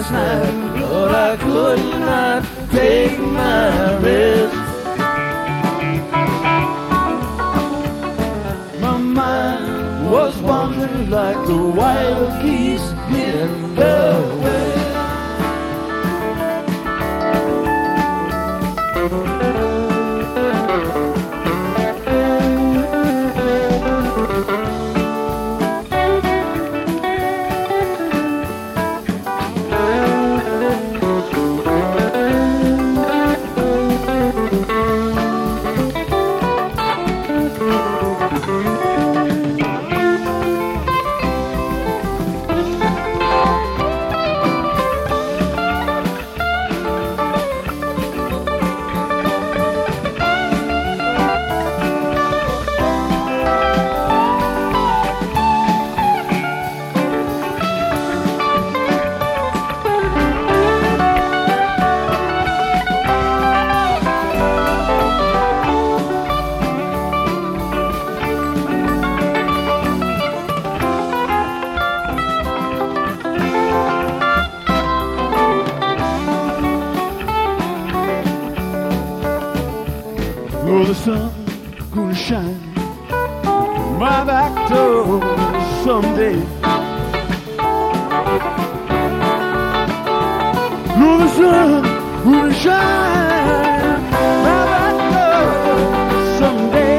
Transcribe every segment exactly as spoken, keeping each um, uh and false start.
last night, but I could not take my rest. My mind was wandering like the wild geese in the west. Oh, the sun gonna shine my back door someday. Oh, the sun gonna shine my back door someday.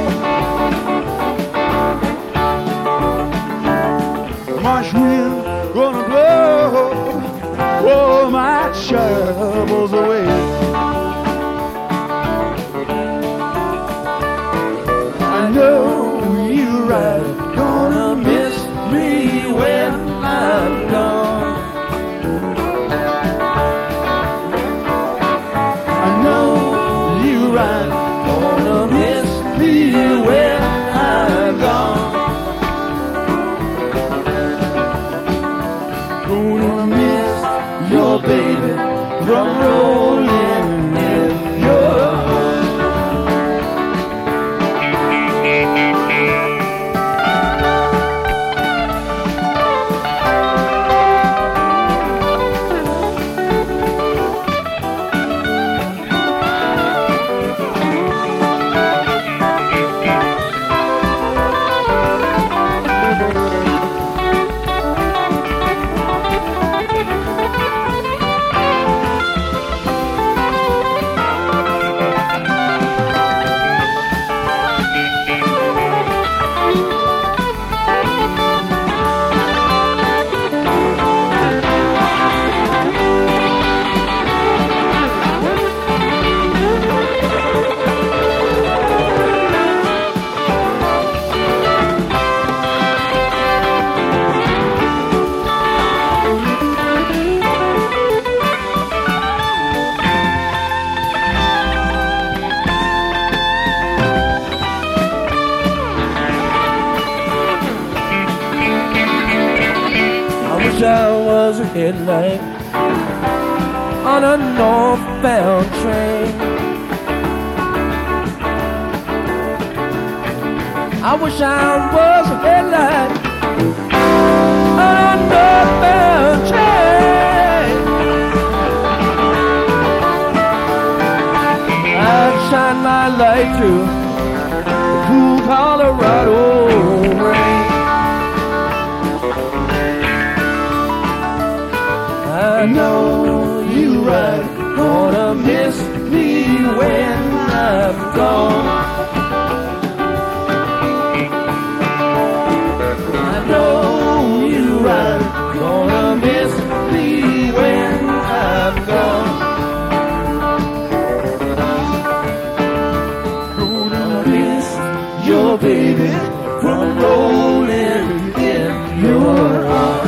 March wind gonna blow all my troubles away. I know you're right, gonna miss me when I'm gone. I know you're right, gonna miss me when I'm gone. Gonna miss your baby from rolling in your arms. I was a headlight on a northbound train. I wish I was a headlight on a northbound train. I'd shine my light through the cool Colorado rain. I know you're right, gonna miss me when I'm gone. I know you're right, gonna miss me when I'm gone. Gonna miss your baby from rolling in your arms.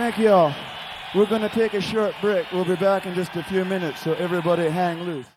Thank you all. We're going to take a short break. We'll be back in just a few minutes, so everybody hang loose.